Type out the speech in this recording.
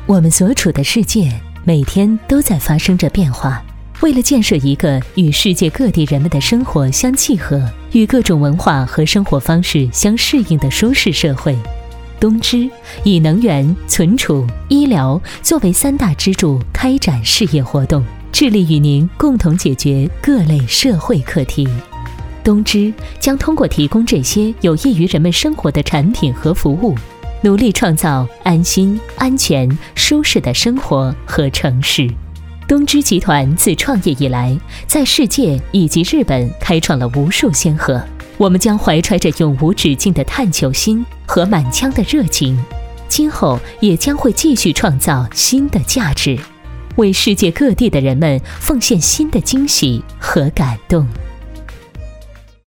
我们所处的世界每天都在发生着变化。为了建设一个与世界各地人们的生活相契合、与各种文化和生活方式相适应的舒适社会，东芝以能源、存储、医疗作为3大支柱开展事业活动，致力与您共同解决各类社会课题。东芝将通过提供这些有益于人们生活的产品和服务，努力创造安心、安全、舒适的生活和城市。东芝集团自创业以来，在世界以及日本开创了无数先河。我们将怀揣着永无止境的探求心和满腔的热情，今后也将会继续创造新的价值，为世界各地的人们奉献新的惊喜和感动。